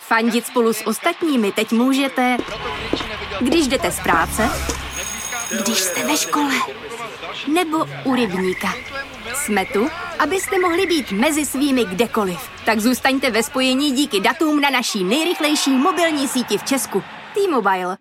Fandit spolu s ostatními teď můžete, když jdete z práce, když jste ve škole, nebo u rybníka. Jsme tu, abyste mohli být mezi svými kdekoliv. Tak zůstaňte ve spojení díky datům na naší nejrychlejší mobilní síti v Česku. T-Mobile.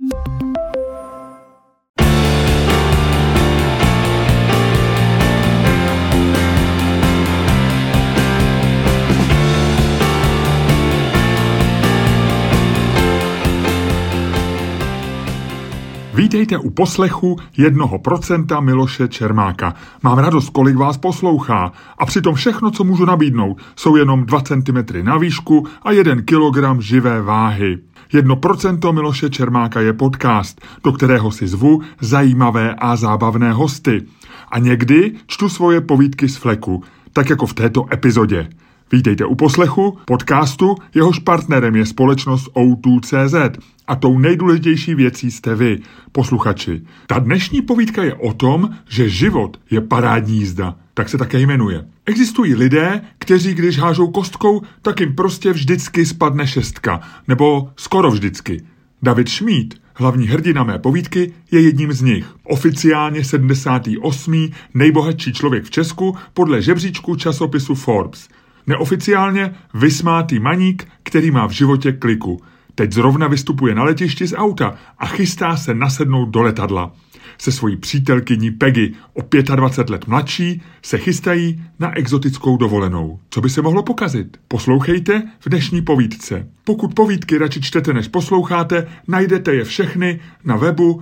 Vítejte u poslechu 1% Miloše Čermáka. Mám radost, kolik vás poslouchá. A přitom všechno, co můžu nabídnout, jsou jenom 2 cm na výšku a 1 kilogram živé váhy. 1% Miloše Čermáka je podcast, do kterého si zvu zajímavé a zábavné hosty. A někdy čtu svoje povídky z fleku, tak jako v této epizodě. Vítejte u poslechu podcastu, jehož partnerem je společnost O2.cz a tou nejdůležitější věcí jste vy, posluchači. Ta dnešní povídka je o tom, že život je parádní jízda, tak se také jmenuje. Existují lidé, kteří když hážou kostkou, tak jim prostě vždycky spadne 6, nebo skoro vždycky. David Šmíd, hlavní hrdina mé povídky, je jedním z nich. Oficiálně 78. nejbohatší člověk v Česku podle žebříčku časopisu Forbes. Neoficiálně vysmátý maník, který má v životě kliku. Teď zrovna vystupuje na letišti z auta a chystá se nasednout do letadla. Se svojí přítelkyní Peggy, o 25 let mladší, se chystají na exotickou dovolenou. Co by se mohlo pokazit? Poslouchejte v dnešní povídce. Pokud povídky radši čtete než posloucháte, najdete je všechny na webu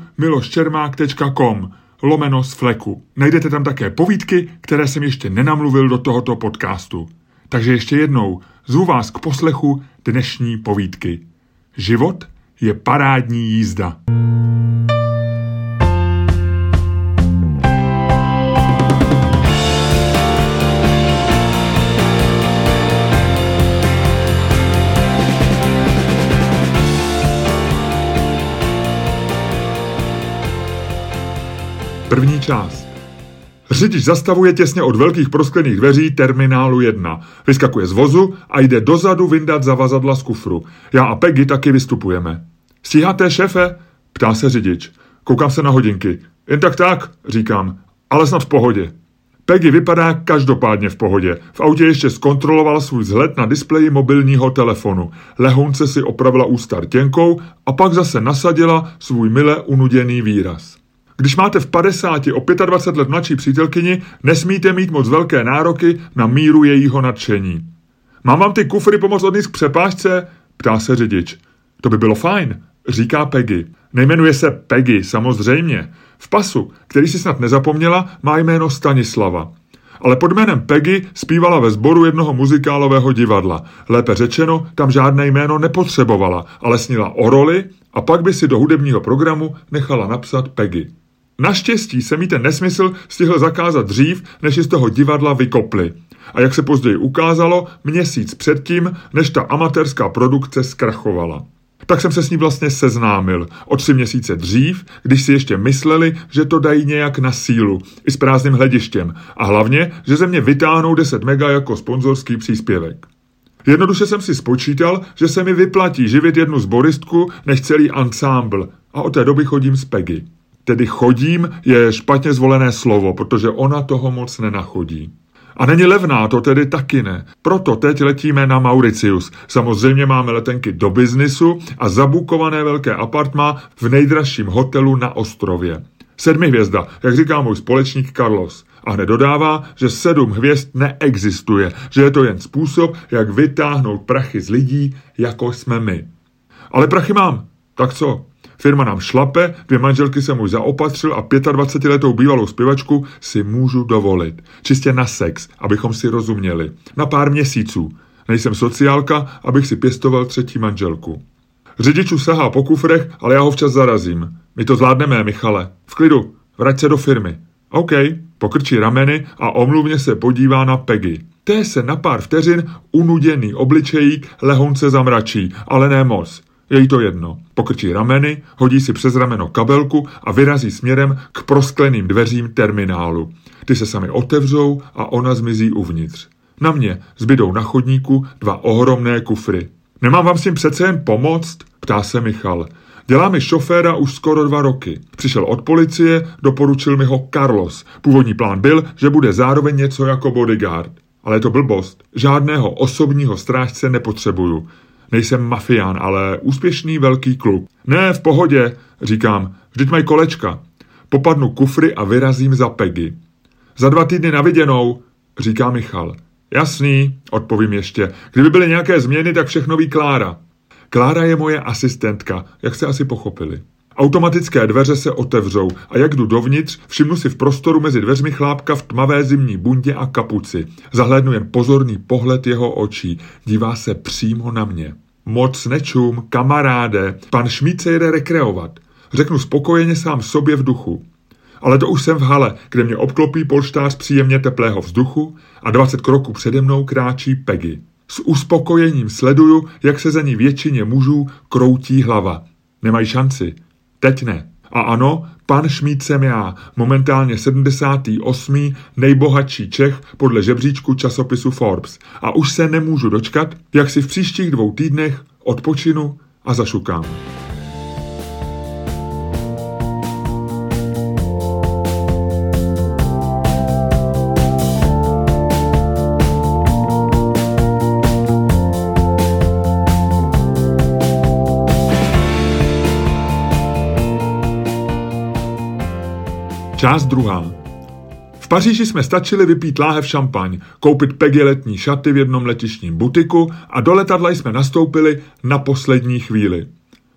miloščermák.com/z-fleku. Najdete tam také povídky, které jsem ještě nenamluvil do tohoto podcastu. Takže ještě jednou zvu vás k poslechu dnešní povídky. Život je parádní jízda. První část. Řidič zastavuje těsně od velkých prosklených dveří terminálu 1. Vyskakuje z vozu a jde dozadu vyndat zavazadla z kufru. Já a Peggy taky vystupujeme. Stíháte, šéfe? Ptá se řidič. Koukám se na hodinky. Jen tak, říkám, ale snad v pohodě. Peggy vypadá každopádně v pohodě. V autě ještě zkontrolovala svůj vzhled na displeji mobilního telefonu. Lehounce si opravila ústa rtěnkou a pak zase nasadila svůj mile unuděný výraz. Když máte v 50 o 25 let mladší přítelkyni, nesmíte mít moc velké nároky na míru jejího nadšení. Mám vám ty kufry pomoct odníst k přepážce? Ptá se řidič. To by bylo fajn, říká Peggy. Nejmenuje se Peggy, samozřejmě. V pasu, který si snad nezapomněla, má jméno Stanislava. Ale pod jménem Peggy zpívala ve sboru jednoho muzikálového divadla. Lépe řečeno, tam žádné jméno nepotřebovala, ale snila o roli a pak by si do hudebního programu nechala napsat Peggy. Naštěstí se mi ten nesmysl stihl zakázat dřív, než ji z toho divadla vykopli. A jak se později ukázalo, měsíc předtím, než ta amatérská produkce zkrachovala. Tak jsem se s ní vlastně seznámil o 3 měsíce dřív, když si ještě mysleli, že to dají nějak na sílu, i s prázdným hledištěm, a hlavně, že ze mě vytáhnou 10 mega jako sponzorský příspěvek. Jednoduše jsem si spočítal, že se mi vyplatí živit jednu sboristku než celý ansámbl, a od té doby chodím s Peggy. Tedy chodím je špatně zvolené slovo, protože ona toho moc nenachodí. A není levná, to tedy taky ne. Proto teď letíme na Mauritius. Samozřejmě máme letenky do biznisu a zabukované velké apartmá v nejdražším hotelu na ostrově. 7 hvězda, jak říká můj společník Carlos. A hned dodává, že 7 hvězd neexistuje, že je to jen způsob, jak vytáhnout prachy z lidí, jako jsme my. Ale prachy mám, tak co? Firma nám šlape, 2 manželky jsem už zaopatřil a 25letou bývalou zpěvačku si můžu dovolit. Čistě na sex, abychom si rozuměli. Na pár měsíců. Nejsem sociálka, abych si pěstoval 3. manželku. Řidičů sahá po kufrech, ale já ho včas zarazím. My to zvládneme, Michale. V klidu, vrať se do firmy. OK, pokrčí rameny a omluvně se podívá na Peggy. Té se na pár vteřin unuděný obličejík lehounce zamračí, ale ne moc. Je jí to jedno. Pokrčí rameny, hodí si přes rameno kabelku a vyrazí směrem k proskleným dveřím terminálu. Ty se sami otevřou a ona zmizí uvnitř. Na mě zbydou na chodníku 2 ohromné kufry. Nemám vám s tím přece jen pomoct? Ptá se Michal. Dělá mi šoféra už skoro 2 roky. Přišel od policie, doporučil mi ho Carlos. Původní plán byl, že bude zároveň něco jako bodyguard. Ale je to blbost. Žádného osobního strážce nepotřebuju. Nejsem mafián, ale úspěšný velký kluk. Ne, v pohodě, říkám, vždyť mají kolečka. Popadnu kufry a vyrazím za Peggy. Za 2 týdny na viděnou, říká Michal. Jasný, odpovím ještě. Kdyby byly nějaké změny, tak všechno ví Klára. Klára je moje asistentka, jak jste asi pochopili. Automatické dveře se otevřou a jak jdu dovnitř, všimnu si v prostoru mezi dveřmi chlápka v tmavé zimní bundě a kapuci. Zahlédnu jen pozorný pohled jeho očí. Dívá se přímo na mě. Moc nečum, kamaráde, pan Šmíd se jede rekreovat. Řeknu spokojeně sám sobě v duchu. Ale to už jsem v hale, kde mě obklopí polštář příjemně teplého vzduchu a 20 kroků přede mnou kráčí Peggy. S uspokojením sleduju, jak se za ní většině mužů kroutí hlava. Nemají šanci. Teď ne. A ano, pan Šmíd jsem já, momentálně 78. nejbohatší Čech podle žebříčku časopisu Forbes. A už se nemůžu dočkat, jak si v příštích 2 týdnech odpočinu a zašukám. Část 2. V Paříži jsme stačili vypít láhev šampaň, koupit Peggy letní šaty v jednom letištním butiku a do letadla jsme nastoupili na poslední chvíli.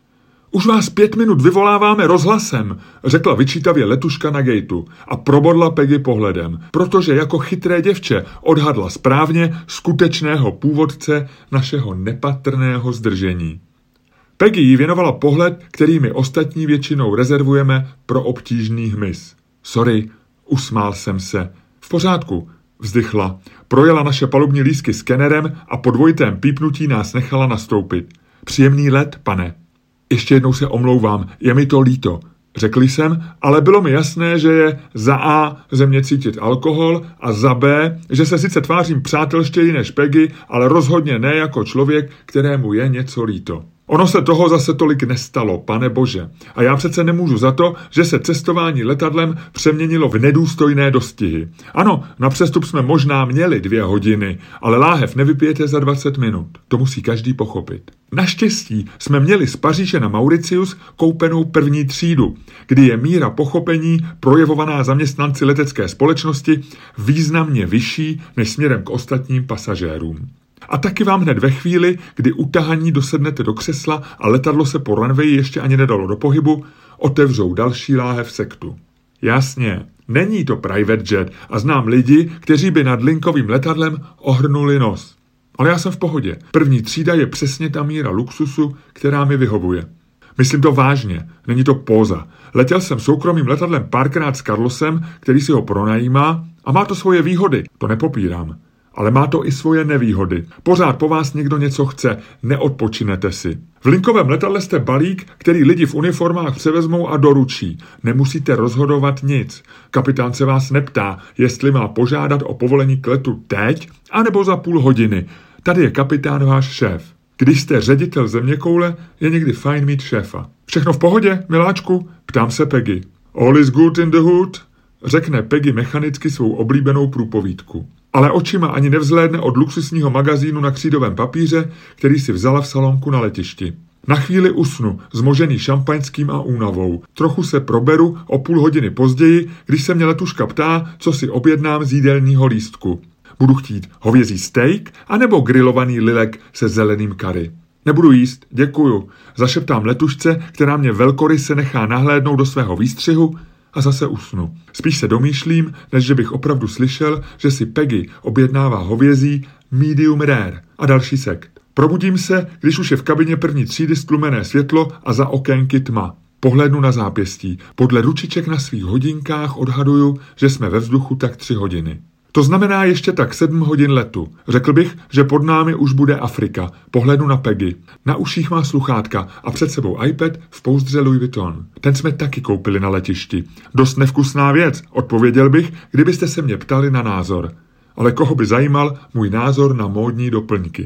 Už vás 5 minut vyvoláváme rozhlasem, řekla vyčítavě letuška na gateu a probodla Peggy pohledem, protože jako chytré děvče odhadla správně skutečného původce našeho nepatrného zdržení. Peggy jí věnovala pohled, který my ostatní většinou rezervujeme pro obtížný hmyz. Sorry, usmál jsem se. V pořádku, vzdychla. Projela naše palubní lístky skenerem a po dvojitém pípnutí nás nechala nastoupit. Příjemný let, pane. Ještě jednou se omlouvám, je mi to líto. Řekl jsem, ale bylo mi jasné, že je za A ze mě cítit alkohol a za B, že se sice tvářím přátelštěji než Peggy, ale rozhodně ne jako člověk, kterému je něco líto. Ono se toho zase tolik nestalo, pane bože. A já přece nemůžu za to, že se cestování letadlem přeměnilo v nedůstojné dostihy. Ano, na přestup jsme možná měli 2 hodiny, ale láhev nevypijete za 20 minut. To musí každý pochopit. Naštěstí jsme měli z Paříže na Mauritius koupenou 1. třídu, kdy je míra pochopení projevovaná zaměstnanci letecké společnosti významně vyšší než směrem k ostatním pasažérům. A taky vám hned ve chvíli, kdy utahaní dosednete do křesla a letadlo se po runwayi ještě ani nedalo do pohybu, otevřou další láhev sektu. Jasně, není to private jet a znám lidi, kteří by nad linkovým letadlem ohrnuli nos. Ale já jsem v pohodě. 1. třída je přesně ta míra luxusu, která mi vyhovuje. Myslím to vážně, není to póza. Letěl jsem soukromým letadlem párkrát s Carlosem, který si ho pronajímá a má to svoje výhody, to nepopírám. Ale má to i svoje nevýhody. Pořád po vás někdo něco chce, neodpočinete si. V linkovém letadle jste balík, který lidi v uniformách převezmou a doručí. Nemusíte rozhodovat nic. Kapitán se vás neptá, jestli má požádat o povolení k letu teď, anebo za půl hodiny. Tady je kapitán váš šéf. Když jste ředitel zeměkoule, je někdy fajn mít šéfa. Všechno v pohodě, miláčku? Ptám se Peggy. All is good in the hood, řekne Peggy mechanicky svou oblíbenou průpovídku. Ale očima ani nevzhlédne od luxusního magazínu na křídovém papíře, který si vzala v salonku na letišti. Na chvíli usnu, zmožený šampaňským a únavou. Trochu se proberu o půl hodiny později, když se mě letuška ptá, co si objednám z jídelního lístku. Budu chtít hovězí steak anebo grilovaný lilek se zeleným kary. Nebudu jíst, děkuju. Zašeptám letušce, která mě velkoryse nechá nahlédnout do svého výstřihu a zase usnu. Spíš se domýšlím, než že bych opravdu slyšel, že si Peggy objednává hovězí medium rare a další sekt. Probudím se, když už je v kabině 1. třídy stlumené světlo a za okénky tma. Pohlédnu na zápěstí. Podle ručiček na svých hodinkách odhaduju, že jsme ve vzduchu tak 3 hodiny. To znamená ještě tak 7 hodin letu. Řekl bych, že pod námi už bude Afrika. Pohlédnu na Peggy. Na uších má sluchátka a před sebou iPad v pouzdře Louis Vuitton. Ten jsme taky koupili na letišti. Dost nevkusná věc, odpověděl bych, kdybyste se mě ptali na názor. Ale koho by zajímal můj názor na módní doplňky?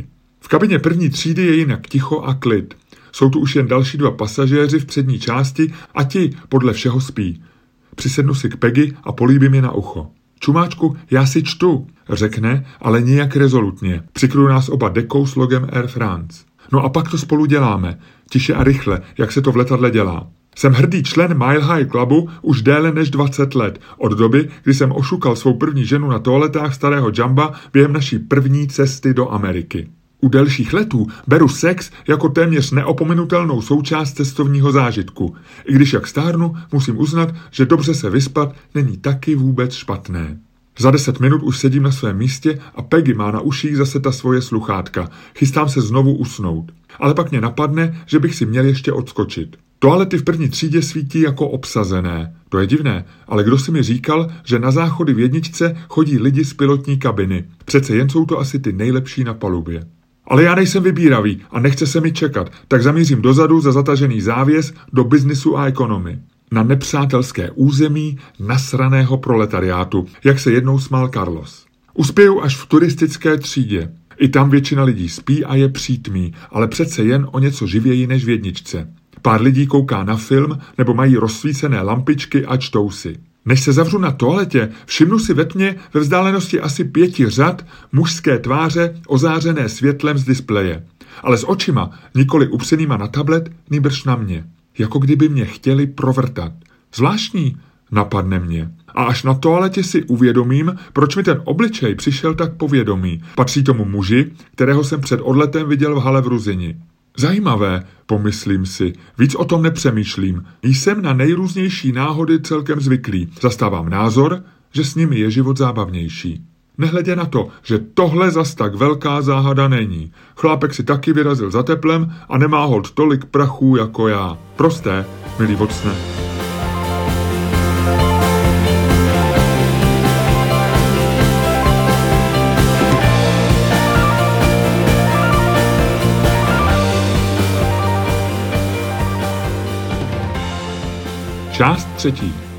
V kabině první třídy je jinak ticho a klid. Jsou tu už jen další 2 pasažéři v přední části a ti podle všeho spí. Přisednu si k Peggy a políbím je na ucho. Čumáčku, já si čtu, řekne, ale nijak rezolutně. Přikryju nás oba dekou s logem Air France. No a pak to spolu děláme, tiše a rychle, jak se to v letadle dělá. Jsem hrdý člen Mile High Clubu už déle než 20 let, od doby, kdy jsem ošukal svou první ženu na toaletách starého Jamba během naší první cesty do Ameriky. U delších letů beru sex jako téměř neopomenutelnou součást cestovního zážitku. I když jak stárnu, musím uznat, že dobře se vyspat není taky vůbec špatné. Za 10 minut už sedím na svém místě a Peggy má na uších zase ta svoje sluchátka. Chystám se znovu usnout. Ale pak mě napadne, že bych si měl ještě odskočit. Toalety v první třídě svítí jako obsazené. To je divné, ale kdo si mi říkal, že na záchody v jedničce chodí lidi z pilotní kabiny. Přece jen jsou to asi ty nejlepší na palubě. Ale já nejsem vybíravý a nechce se mi čekat, tak zamířím dozadu za zatažený závěs do biznisu a ekonomii. Na nepřátelské území nasraného proletariátu, jak se jednou smál Carlos. Uspěju až v turistické třídě. I tam většina lidí spí a je přítmí, ale přece jen o něco živěji než v jedničce. Pár lidí kouká na film nebo mají rozsvícené lampičky a čtou si. Než se zavřu na toaletě, všimnu si ve tmě ve vzdálenosti asi 5 řad mužské tváře ozářené světlem z displeje. Ale s očima, nikoli upřenýma na tablet, nýbrž na mě. Jako kdyby mě chtěli provrtat. Zvláštní, napadne mě. A až na toaletě si uvědomím, proč mi ten obličej přišel tak povědomý. Patří tomu muži, kterého jsem před odletem viděl v hale v Ruzini. Zajímavé, pomyslím si, víc o tom nepřemýšlím. Jsem na nejrůznější náhody celkem zvyklý. Zastávám názor, že s nimi je život zábavnější. Nehledě na to, že tohle zas tak velká záhada není. Chlápek si taky vyrazil za teplem a nemá holt tolik prachů jako já. Prosté, milý Watsone. Část 3.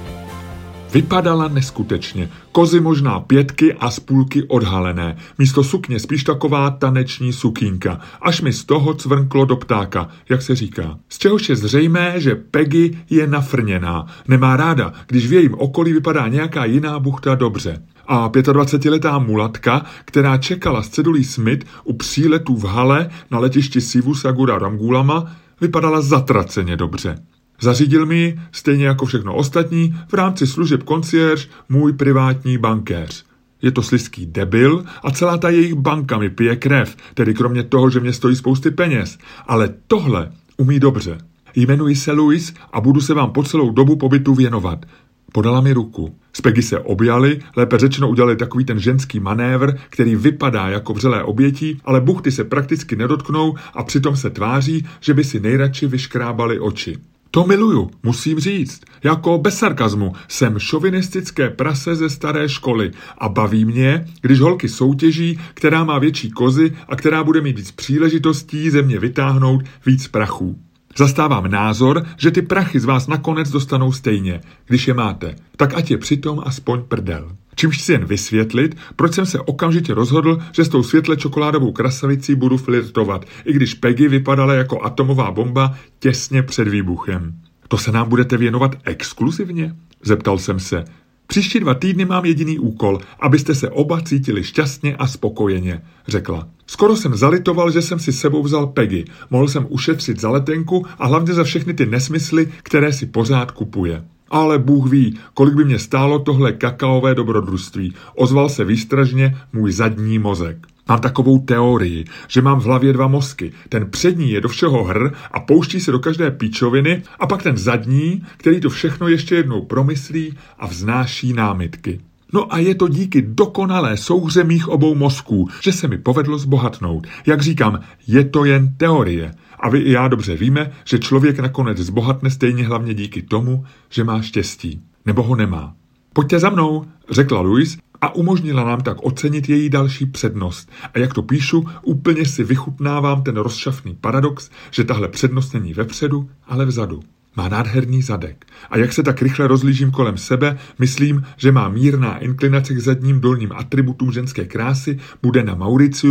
Vypadala neskutečně. Kozy možná 5 a z půlky odhalené. Místo sukně spíš taková taneční sukínka. Až mi z toho cvrnklo do ptáka, jak se říká. Z čehož je zřejmé, že Peggy je nafrněná. Nemá ráda, když v jejím okolí vypadá nějaká jiná buchta dobře. A 25letá mulatka, která čekala s cedulí Smith u příletů v hale na letišti Sivu Sagura Ramgulama, vypadala zatraceně dobře. Zařídil mi, stejně jako všechno ostatní, v rámci služeb concierge můj privátní bankéř. Je to slizký debil a celá ta jejich banka mi pije krev, tedy kromě toho, že mě stojí spousty peněz. Ale tohle umí dobře. Jmenuji se Louis a budu se vám po celou dobu pobytu věnovat. Podala mi ruku. S Peggy se objali, lépe řečeno udělali takový ten ženský manévr, který vypadá jako vřelé obětí, ale buchty se prakticky nedotknou a přitom se tváří, že by si nejradši vyškrábali oči. To miluju, musím říct. Jako bez sarkazmu jsem šovinistické prase ze staré školy a baví mě, když holky soutěží, která má větší kozy a která bude mít víc příležitostí ze mě vytáhnout víc prachů. Zastávám názor, že ty prachy z vás nakonec dostanou stejně, když je máte. Tak ať je přitom aspoň prdel. Čímž si jen vysvětlit, proč jsem se okamžitě rozhodl, že s tou světle čokoládovou krasavicí budu flirtovat, i když Peggy vypadala jako atomová bomba těsně před výbuchem. To se nám budete věnovat exkluzivně? Zeptal jsem se. Příští 2 týdny mám jediný úkol, abyste se oba cítili šťastně a spokojeně, řekla. Skoro jsem zalitoval, že jsem si s sebou vzal Peggy. Mohl jsem ušetřit za letenku a hlavně za všechny ty nesmysly, které si pořád kupuje. Ale Bůh ví, kolik by mě stálo tohle kakaové dobrodružství. Ozval se výstražně můj zadní mozek. Mám takovou teorii, že mám v hlavě 2 mozky. Ten přední je do všeho hr a pouští se do každé píčoviny a pak ten zadní, který to všechno ještě jednou promyslí a vznáší námitky. No a je to díky dokonalé souhře mých obou mozků, že se mi povedlo zbohatnout. Jak říkám, je to jen teorie. A vy i já dobře víme, že člověk nakonec zbohatne stejně hlavně díky tomu, že má štěstí. Nebo ho nemá. Pojďte za mnou, řekla Louise a umožnila nám tak ocenit její další přednost. A jak to píšu, úplně si vychutnávám ten rozšafný paradox, že tahle přednost není vepředu, ale vzadu. Má nádherný zadek. A jak se tak rychle rozlížím kolem sebe, myslím, že má mírná inklinace k zadním dolním atributům ženské krásy, bude na Mauriciu,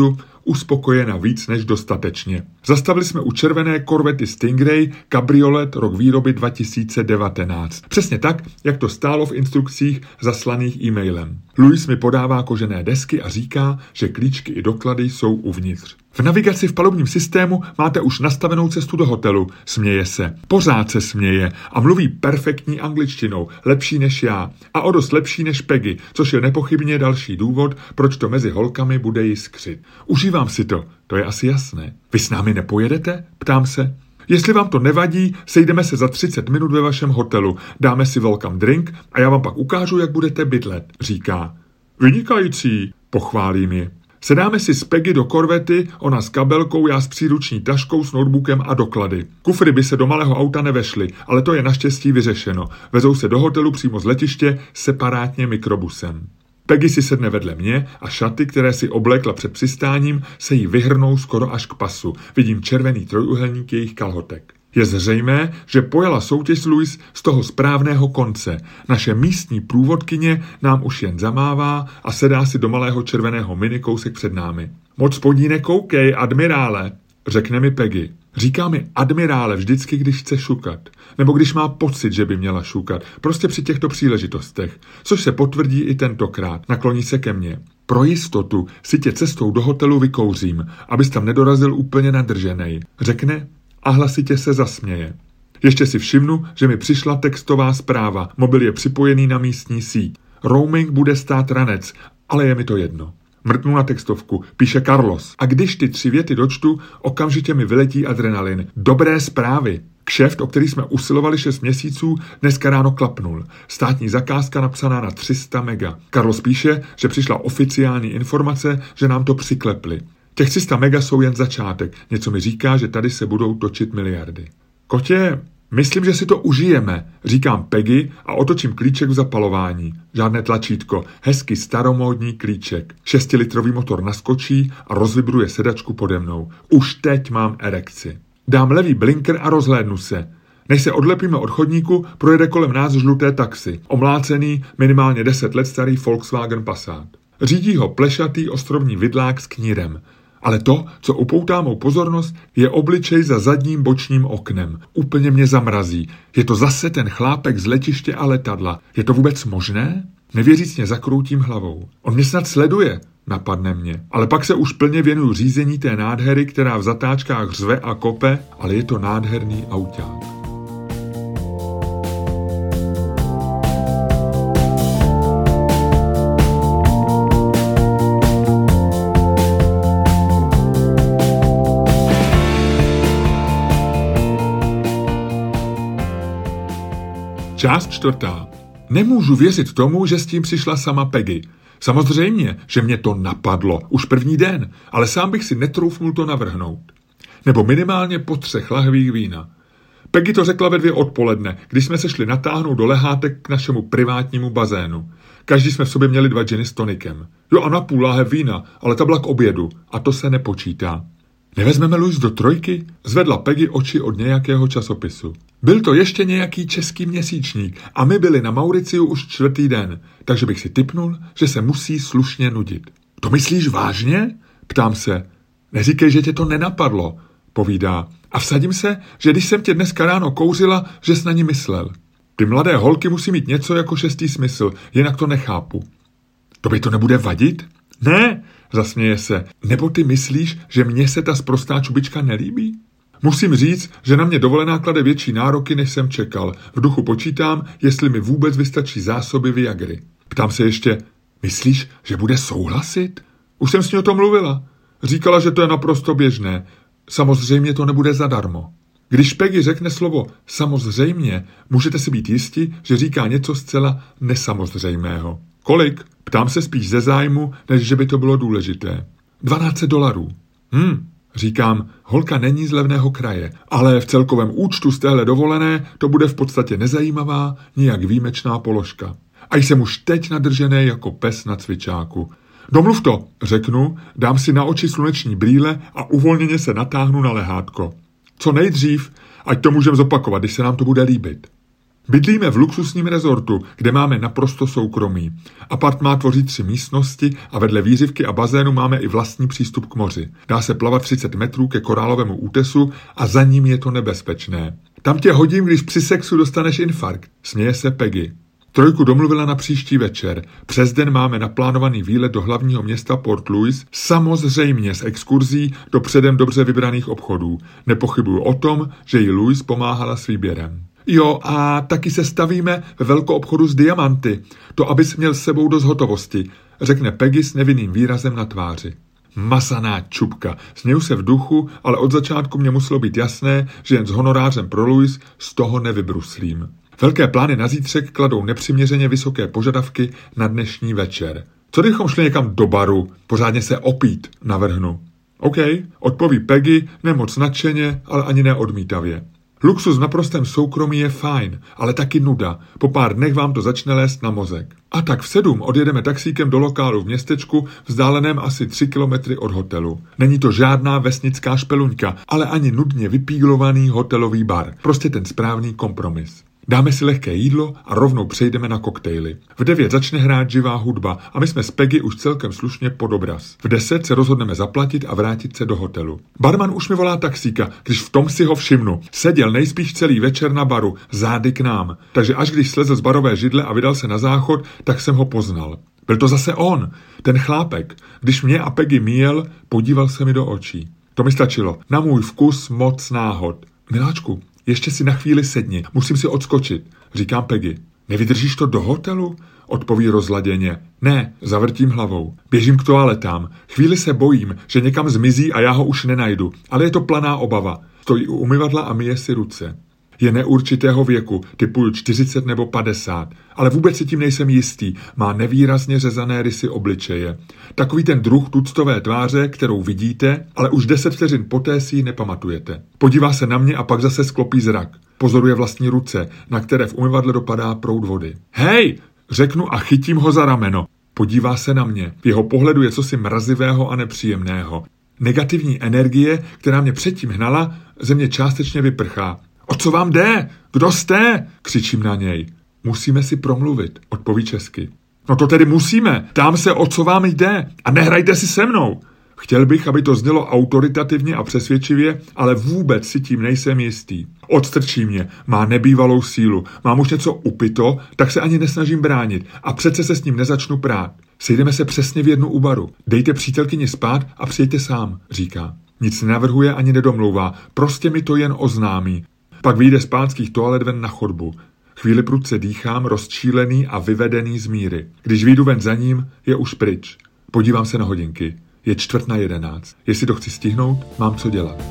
uspokojena víc než dostatečně. Zastavili jsme u červené korvety Stingray, kabriolet, rok výroby 2019. Přesně tak, jak to stálo v instrukcích zaslaných e-mailem. Louis mi podává kožené desky a říká, že klíčky i doklady jsou uvnitř. V navigaci v palubním systému máte už nastavenou cestu do hotelu, směje se. Pořád se směje a mluví perfektní angličtinou, lepší než já a o dost lepší než Peggy, což je nepochybně další důvod, proč to mezi holkami bude jiskřit. Užívám si to je asi jasné. Vy s námi nepojedete? Ptám se. Jestli vám to nevadí, sejdeme se za 30 minut ve vašem hotelu, dáme si welcome drink a já vám pak ukážu, jak budete bydlet, říká. Vynikající, pochválím ji. Sedáme si s Peggy do korvety, ona s kabelkou, já s příruční taškou, s notebookem a doklady. Kufry by se do malého auta nevešly, ale to je naštěstí vyřešeno. Vezou se do hotelu přímo z letiště separátně mikrobusem. Peggy si sedne vedle mě a šaty, které si oblekla před přistáním, se jí vyhrnou skoro až k pasu. Vidím červený trojúhelník jejich kalhotek. Je zřejmé, že pojala soutěž s Louis z toho správného konce. Naše místní průvodkyně nám už jen zamává a sedá si do malého červeného mini kousek před námi. Moc spodí nekoukej, admirále, řekne mi Peggy. Říká mi admirále vždycky, když chce šukat. Nebo když má pocit, že by měla šukat. Prostě při těchto příležitostech. Což se potvrdí i tentokrát. Nakloní se ke mně. Pro jistotu si tě cestou do hotelu vykouřím, abys tam nedorazil úplně nadrženej. Řekne a hlasitě se zasměje. Ještě si všimnu, že mi přišla textová zpráva. Mobil je připojený na místní síť. Roaming bude stát ranec, ale je mi to jedno. Mrknu na textovku, píše Carlos. A když ty 3 věty dočtu, okamžitě mi vyletí adrenalin. Dobré zprávy. Kšeft, o který jsme usilovali 6 měsíců, dneska ráno klapnul. Státní zakázka napsaná na 300 mega. Carlos píše, že přišla oficiální informace, že nám to přiklepli. Těch 300 mega jsou jen začátek. Něco mi říká, že tady se budou točit miliardy. Kotě, myslím, že si to užijeme, říkám Peggy a otočím klíček v zapalování. Žádné tlačítko, hezky staromódní klíček. 6litrový motor naskočí a rozvibruje sedačku pode mnou. Už teď mám erekci. Dám levý blinker a rozhlédnu se. Než se odlepíme od chodníku, projede kolem nás žluté taxi. Omlácený, minimálně 10 let starý Volkswagen Passat. Řídí ho plešatý ostrovní vidlák s knírem. Ale to, co upoutá mou pozornost, je obličej za zadním bočním oknem. Úplně mě zamrazí. Je to zase ten chlápek z letiště a letadla. Je to vůbec možné? Nevěřícně zakroutím hlavou. On mě snad sleduje, napadne mě. Ale pak se už plně věnuju řízení té nádhery, která v zatáčkách řve a kope, ale je to nádherný auták. Část 4. Nemůžu věřit tomu, že s tím přišla sama Peggy. Samozřejmě, že mě to napadlo, už první den, ale sám bych si netroufnul to navrhnout. Nebo minimálně po 3 lahvích vína. Peggy to řekla ve 2 odpoledne, když jsme se šli natáhnout do lehátek k našemu privátnímu bazénu. Každý jsme v sobě měli 2 džiny s tonikem. Jo a na půl láhev vína, ale ta byla k obědu a to se nepočítá. Nevezmeme Louis do 3? Zvedla Peggy oči od nějakého časopisu. Byl to ještě nějaký český měsíčník a my byli na Mauriciu už 4. den, takže bych si tipnul, že se musí slušně nudit. To myslíš vážně? Ptám se. Neříkej, že tě to nenapadlo, povídá. A vsadím se, že když jsem tě dneska ráno kouřila, že jsi na ní myslel. Ty mladé holky musí mít něco jako 6. smysl, jinak to nechápu. To by to nebude vadit? Ne, zasměje se. Nebo ty myslíš, že mně se ta sprostá čubička nelíbí? Musím říct, že na mě dovolená klade větší nároky, než jsem čekal. V duchu počítám, jestli mi vůbec vystačí zásoby Viagry. Ptám se ještě, myslíš, že bude souhlasit? Už jsem s ní o tom mluvila. Říkala, že to je naprosto běžné. Samozřejmě to nebude zadarmo. Když Peggy řekne slovo samozřejmě, můžete si být jisti, že říká něco zcela nesamozřejmého. Kolik? Ptám se spíš ze zájmu, než že by to bylo důležité. $12. Říkám, holka není z levného kraje, ale v celkovém účtu z téhle dovolené to bude v podstatě nezajímavá, nijak výjimečná položka. A jsem už teď nadržený jako pes na cvičáku. Domluv to, řeknu, dám si na oči sluneční brýle a uvolněně se natáhnu na lehátko. Co nejdřív, ať to můžeme zopakovat, když se nám to bude líbit. Bydlíme v luxusním rezortu, kde máme naprosto soukromí. Apartmán tvoří 3 místnosti a vedle výřivky a bazénu máme i vlastní přístup k moři. Dá se plavat 30 metrů ke korálovému útesu a za ním je to nebezpečné. Tam tě hodím, když při sexu dostaneš infarkt, směje se Peggy. 3 domluvila na příští večer. Přes den máme naplánovaný výlet do hlavního města Port Louis, samozřejmě s exkurzí do předem dobře vybraných obchodů. Nepochybuju o tom, že jí Louis pomáhala s výběrem. Jo, a taky se stavíme ve velkoobchodu s diamanty. To, abys měl s sebou dost hotovosti, řekne Peggy s nevinným výrazem na tváři. Masaná čupka. Směju se v duchu, ale od začátku mě muselo být jasné, že jen s honorářem pro Louis z toho nevybruslím. Velké plány na zítřek kladou nepřiměřeně vysoké požadavky na dnešní večer. Co kdybychom šli někam do baru, pořádně se opít, navrhnu. OK, odpoví Peggy, nemoc nadšeně, ale ani neodmítavě. Luxus v naprostém soukromí je fajn, ale taky nuda. Po pár dnech vám to začne lézt na mozek. A tak v 7 odjedeme taxíkem do lokálu v městečku, vzdáleném asi 3 kilometry od hotelu. Není to žádná vesnická špeluňka, ale ani nudně vypíglovaný hotelový bar. Prostě ten správný kompromis. Dáme si lehké jídlo a rovnou přejdeme na koktejly. V 9 začne hrát živá hudba a my jsme s Peggy už celkem slušně pod obraz. V 10 se rozhodneme zaplatit a vrátit se do hotelu. Barman už mi volá taxíka, když v tom si ho všimnu. Seděl nejspíš celý večer na baru, zády k nám. Takže až když slezl z barové židle a vydal se na záchod, tak jsem ho poznal. Byl to zase on, ten chlápek. Když mě a Peggy míjel, podíval se mi do očí. To mi stačilo. Na můj vkus moc náhod. Miláčku, ještě si na chvíli sedni, musím si odskočit, říkám Peggy. Nevydržíš to do hotelu? Odpoví rozladěně. Ne, zavrtím hlavou. Běžím k toaletám. Chvíli se bojím, že někam zmizí a já ho už nenajdu, ale je to planá obava. Stojí u umyvadla a myje si ruce. Je neurčitého věku, typuju 40 nebo 50, ale vůbec si tím nejsem jistý, má nevýrazně řezané rysy obličeje. Takový ten druh tuctové tváře, kterou vidíte, ale už 10 vteřin poté si ji nepamatujete. Podívá se na mě a pak zase sklopí zrak. Pozoruje vlastní ruce, na které v umyvadle dopadá proud vody. Hej, řeknu a chytím ho za rameno. Podívá se na mě. V jeho pohledu je cosi mrazivého a nepříjemného. Negativní energie, která mě předtím hnala, ze mě částečně vyprchá. O co vám jde? Kdo jste? Křičím na něj. Musíme si promluvit, odpoví česky. No to tedy musíme. Ptám se, o co vám jde. A nehrajte si se mnou. Chtěl bych, aby to znělo autoritativně a přesvědčivě, ale vůbec si tím nejsem jistý. Odstrčí mě, má nebývalou sílu. Mám už něco upito, tak se ani nesnažím bránit a přece se s ním nezačnu prát. Sejdeme se přesně v 1 u baru. Dejte přítelkyni spát a přijďte sám, říká. Nic nenavrhuje ani nedomlouvá, prostě mi to jen oznámí. Pak vyjde z pánských toalet ven na chodbu. Chvíli prudce dýchám, rozčílený a vyvedený z míry. Když vyjdu ven za ním, je už pryč. Podívám se na hodinky. Je 10:45. Jestli to chci stihnout, mám co dělat.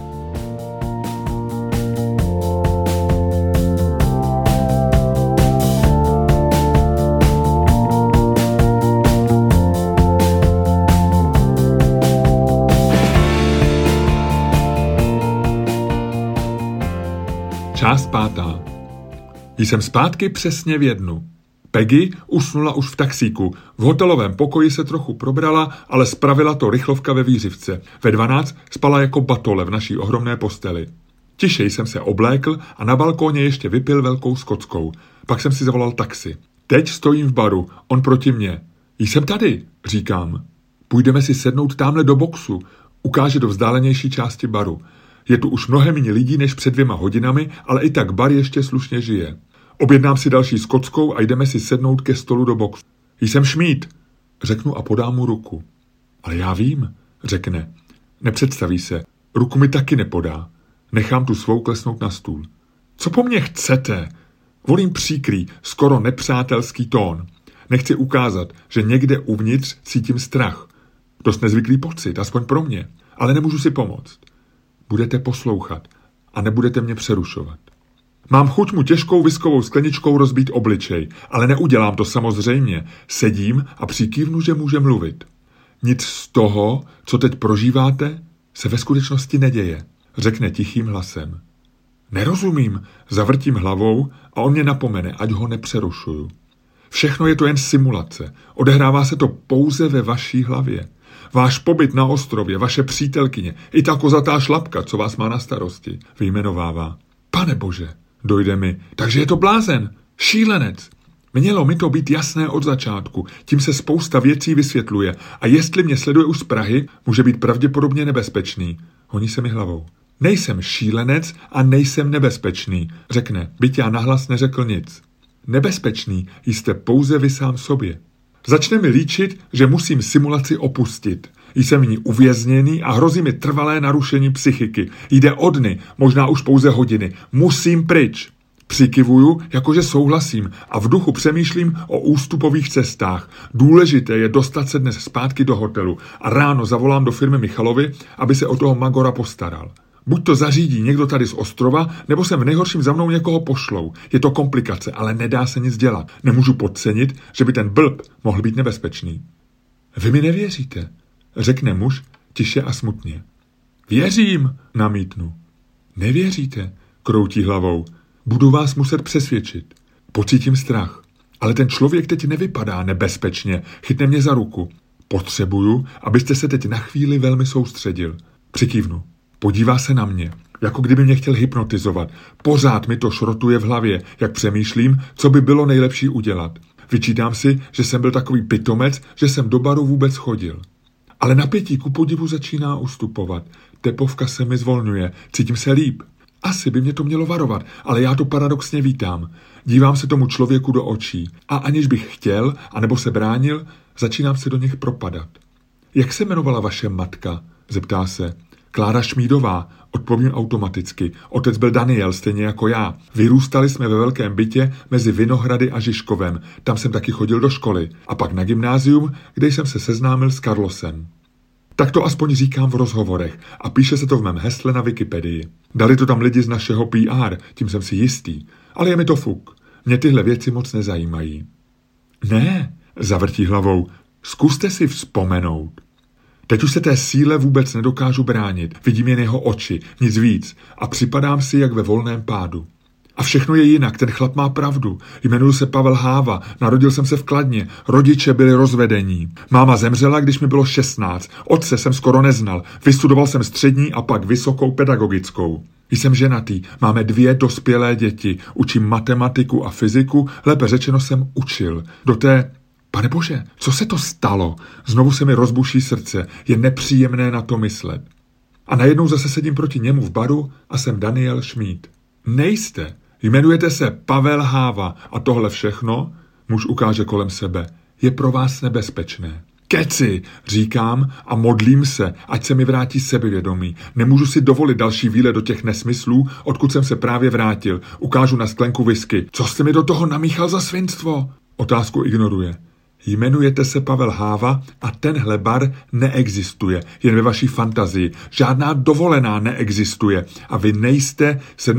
Část 5. Jsem zpátky přesně v 1. Peggy usnula už v taxíku. V hotelovém pokoji se trochu probrala, ale spravila to rychlovka ve výřivce. Ve 12 spala jako batole v naší ohromné posteli. Tišej jsem se oblékl a na balkóně ještě vypil velkou skotskou. Pak jsem si zavolal taxi. Teď stojím v baru, on proti mně. Jsem tady, říkám. Půjdeme si sednout tamhle do boxu. Ukáže do vzdálenější části baru. Je tu už mnohem méně lidí než před 2 hodinami, ale i tak bar ještě slušně žije. Objednám si další skotskou a jdeme si sednout ke stolu do boxu. Jsem Šmíd, řeknu a podám mu ruku. Ale já vím, řekne. Nepředstaví se, ruku mi taky nepodá. Nechám tu svou klesnout na stůl. Co po mně chcete? Volím příkrý, skoro nepřátelský tón. Nechci ukázat, že někde uvnitř cítím strach. Dost nezvyklý pocit, aspoň pro mě, ale nemůžu si pomoct. Budete poslouchat a nebudete mě přerušovat. Mám chuť mu těžkou viskovou skleničkou rozbít obličej, ale neudělám to samozřejmě. Sedím a přikývnu, že může mluvit. Nic z toho, co teď prožíváte, se ve skutečnosti neděje, řekne tichým hlasem. Nerozumím, zavrtím hlavou a on mě napomene, ať ho nepřerušuju. Všechno je to jen simulace. Odehrává se to pouze ve vaší hlavě. Váš pobyt na ostrově, vaše přítelkyně, i ta kozatá šlapka, co vás má na starosti, vyjmenovává. Pane bože, dojde mi, takže je to blázen, Šílenec! Mělo mi to být jasné od začátku, tím se spousta věcí vysvětluje a jestli mě sleduje už z Prahy, může být pravděpodobně nebezpečný. Honí se mi hlavou. Nejsem šílenec a nejsem nebezpečný, řekne, byť já nahlas neřekl nic. Nebezpečný jste pouze vy sám sobě. Začne mi líčit, že musím simulaci opustit. Jsem v ní uvězněný a hrozí mi trvalé narušení psychiky. Jde o dny, možná už pouze hodiny. Musím pryč. Přikivuju, jakože souhlasím a v duchu přemýšlím o ústupových cestách. Důležité je dostat se dnes zpátky do hotelu a ráno zavolám do firmy Michalovi, aby se o toho Magora postaral. Buď to zařídí někdo tady z ostrova, nebo sem v nejhorším za mnou někoho pošlou. Je to komplikace, ale nedá se nic dělat. Nemůžu podcenit, že by ten blb mohl být nebezpečný. Vy mi nevěříte, řekne muž tiše a smutně. Věřím, namítnu. Nevěříte, kroutí hlavou. Budu vás muset přesvědčit. Pocítím strach. Ale ten člověk teď nevypadá nebezpečně. Chytne mě za ruku. Potřebuju, abyste se teď na chvíli velmi soustředil. Přikývnu. Podívá se na mě, jako kdyby mě chtěl hypnotizovat. Pořád mi to šrotuje v hlavě, jak přemýšlím, co by bylo nejlepší udělat. Vyčítám si, že jsem byl takový pitomec, že jsem do baru vůbec chodil. Ale napětí ku podivu začíná ustupovat. Tepovka se mi zvolňuje, cítím se líp. Asi by mě to mělo varovat, ale já to paradoxně vítám. Dívám se tomu člověku do očí a aniž bych chtěl, anebo se bránil, začínám se do nich propadat. Jak se jmenovala vaše matka? Zeptá se. Klára Šmídová, odpovím automaticky. Otec byl Daniel, stejně jako já. Vyrůstali jsme ve velkém bytě mezi Vinohrady a Žižkovem. Tam jsem taky chodil do školy. A pak na gymnázium, kde jsem se seznámil s Carlosem. Tak to aspoň říkám v rozhovorech a píše se to v mém hesle na Wikipedii. Dali to tam lidi z našeho PR, tím jsem si jistý. Ale je mi to fuk. Mě tyhle věci moc nezajímají. Ne, zavrtí hlavou. Zkuste si vzpomenout. Teď už se té síle vůbec nedokážu bránit. Vidím jen jeho oči, nic víc. A připadám si jak ve volném pádu. A všechno je jinak, ten chlap má pravdu. Jmenuji se Pavel Háva, narodil jsem se v Kladně, rodiče byli rozvedení. Máma zemřela, když mi bylo 16, otce jsem skoro neznal, vystudoval jsem střední a pak vysokou pedagogickou. Jsem ženatý, máme 2 dospělé děti, učím matematiku a fyziku, lépe řečeno jsem učil. Pane bože, co se to stalo? Znovu se mi rozbuší srdce, je nepříjemné na to myslet. A najednou zase sedím proti němu v baru a jsem Daniel Šmíd. Nejste. Jmenujete se Pavel Háva a tohle všechno, muž ukáže kolem sebe, je pro vás nebezpečné. Keci, říkám a modlím se, ať se mi vrátí sebevědomí. Nemůžu si dovolit další výlet do těch nesmyslů, odkud jsem se právě vrátil. Ukážu na sklenku whisky. Co jste mi do toho namíchal za svinstvo? Otázku ignoruje. Jmenujete se Pavel Háva a tenhle bar neexistuje, jen ve vaší fantazii. Žádná dovolená neexistuje a vy nejste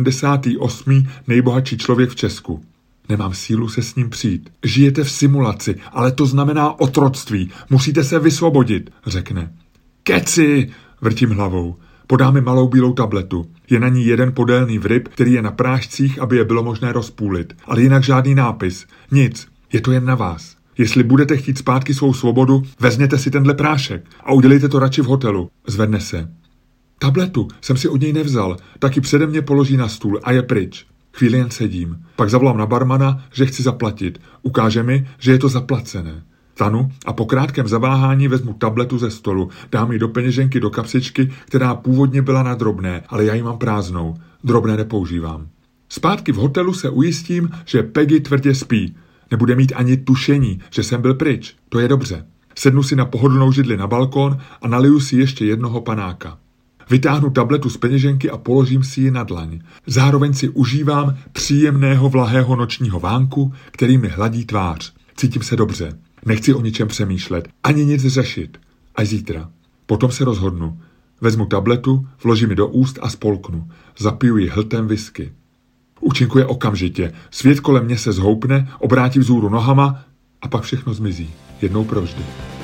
78. nejbohatší člověk v Česku. Nemám sílu se s ním přijít. Žijete v simulaci, ale to znamená otroctví. Musíte se vysvobodit, řekne. Keci, vrtím hlavou. Podá mi malou bílou tabletu. Je na ní jeden podélný vryb, který je na prášcích, aby je bylo možné rozpůlit. Ale jinak žádný nápis. Nic. Je to jen na vás. Jestli budete chtít zpátky svou svobodu, vezměte si tenhle prášek a udělejte to radši v hotelu. Zvedne se. Tabletu jsem si od něj nevzal, taky přede mě položí na stůl a je pryč. Chvíli jen sedím. Pak zavolám na barmana, že chci zaplatit. Ukáže mi, že je to zaplacené. Stanu a po krátkém zaváhání vezmu tabletu ze stolu, dám ji do peněženky do kapsičky, která původně byla na drobné, ale já ji mám prázdnou. Drobné nepoužívám. Zpátky v hotelu se ujistím, že Peggy tvrdě spí. Nebude mít ani tušení, že jsem byl pryč. To je dobře. Sednu si na pohodlnou židli na balkón a naliju si ještě jednoho panáka. Vytáhnu tabletu z peněženky a položím si ji na dlaň. Zároveň si užívám příjemného vlahého nočního vánku, který mi hladí tvář. Cítím se dobře. Nechci o ničem přemýšlet, ani nic řešit. Až zítra. Potom se rozhodnu. Vezmu tabletu, vložím ji do úst a spolknu. Zapiju ji hltem whisky. Účinkuje okamžitě. Svět kolem mě se zhoupne, obrátí vzhůru nohama a pak všechno zmizí. Jednou provždy.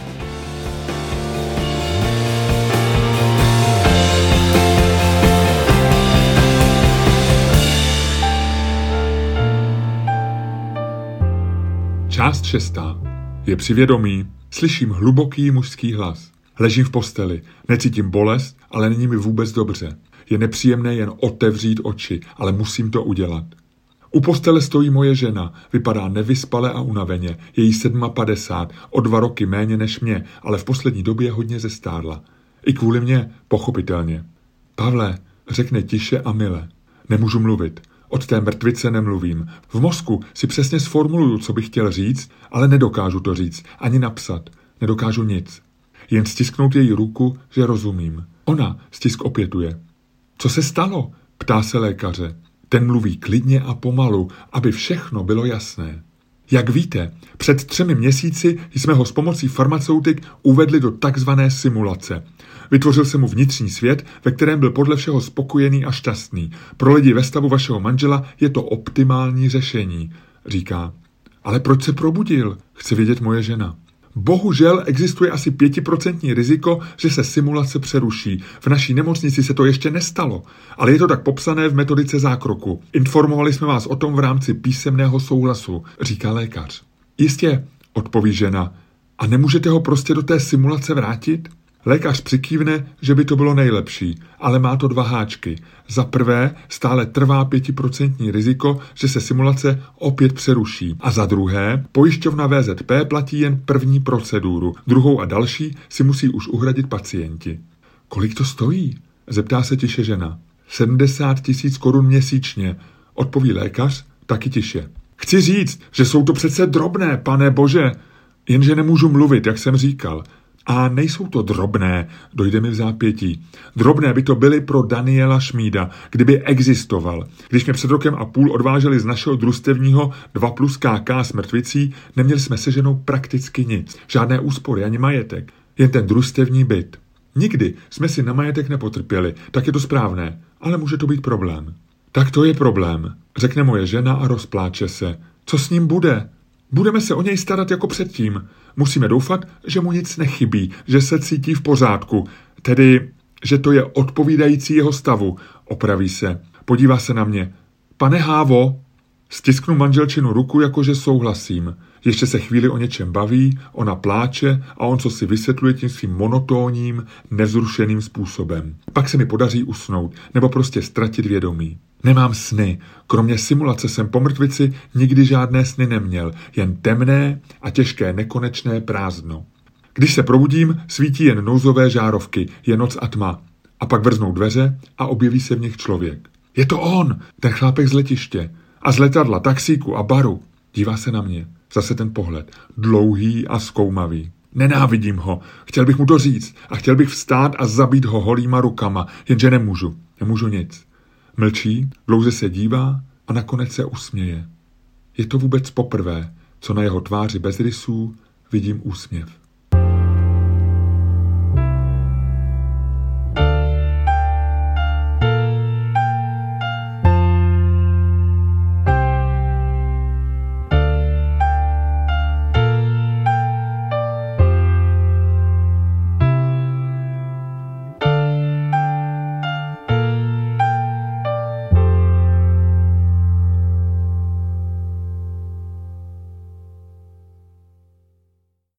Část 6. Je při vědomí. Slyším hluboký mužský hlas. Ležím v posteli. Necítím bolest, ale není mi vůbec dobře. Je nepříjemné jen otevřít oči, ale musím to udělat. U postele stojí moje žena, vypadá nevyspale a unaveně, je jí 57, o 2 roky méně než mě, ale v poslední době hodně zestárla. I kvůli mě, pochopitelně. Pavle, řekne tiše a mile. Nemůžu mluvit. Od té mrtvice nemluvím. V mozku si přesně sformuluju, co bych chtěl říct, ale nedokážu to říct, ani napsat. Nedokážu nic. Jen stisknout její ruku, že rozumím. Ona stisk opětuje. Co se stalo? Ptá se lékaře. Ten mluví klidně a pomalu, aby všechno bylo jasné. Jak víte, před 3 měsíci jsme ho s pomocí farmaceutik uvedli do takzvané simulace. Vytvořil se mu vnitřní svět, ve kterém byl podle všeho spokojený a šťastný. Pro lidi ve stavu vašeho manžela je to optimální řešení, říká. Ale proč se probudil? Chce vědět moje žena. Bohužel existuje asi 5% riziko, že se simulace přeruší. V naší nemocnici se to ještě nestalo, ale je to tak popsané v metodice zákroku. Informovali jsme vás o tom v rámci písemného souhlasu, říká lékař. Jistě, odpoví žena. A nemůžete ho prostě do té simulace vrátit? Lékař přikývne, že by to bylo nejlepší, ale má to 2 háčky. Za prvé stále trvá 5% riziko, že se simulace opět přeruší. A za druhé, pojišťovna VZP platí jen první proceduru, druhou a další si musí už uhradit pacienti. Kolik to stojí? Zeptá se tiše žena. 70 000 korun měsíčně, odpoví lékař, taky tiše. Chci říct, že jsou to přece drobné, pane bože, jenže nemůžu mluvit, jak jsem říkal. A nejsou to drobné, dojde mi v zápětí. Drobné by to byly pro Daniela Šmída, kdyby existoval. Když mě před 1,5 roku odváželi z našeho družstevního 2+ KK s mrtvicí, neměli jsme se ženou prakticky nic. Žádné úspory, ani majetek. Jen ten družstevní byt. Nikdy jsme si na majetek nepotrpěli, tak je to správné, ale může to být problém. Tak to je problém, řekne moje žena a rozpláče se. Co s ním bude? Budeme se o něj starat jako předtím. Musíme doufat, že mu nic nechybí, že se cítí v pořádku, tedy, že to je odpovídající jeho stavu. Opraví se. Podívá se na mě. Pane Hávo, stisknu manželčinu ruku, jakože souhlasím. Ještě se chvíli o něčem baví, ona pláče a on co si vysvětluje tím svým monotónním, nevzrušeným způsobem. Pak se mi podaří usnout, nebo prostě ztratit vědomí. Nemám sny. Kromě simulace jsem po mrtvici nikdy žádné sny neměl, jen temné a těžké nekonečné prázdno. Když se probudím, svítí jen nouzové žárovky, je noc a tma. A pak vrznou dveře a objeví se v nich člověk. Je to on, ten chlápek z letiště. A z letadla, taxíku a baru. Dívá se na mě. Zase ten pohled. Dlouhý a zkoumavý. Nenávidím ho. Chtěl bych mu to říct a chtěl bych vstát a zabít ho holýma rukama, jenže nemůžu. Nemůžu nic. Mlčí, dlouze se dívá a nakonec se usměje. Je to vůbec poprvé, co na jeho tváři bez rysů vidím úsměv.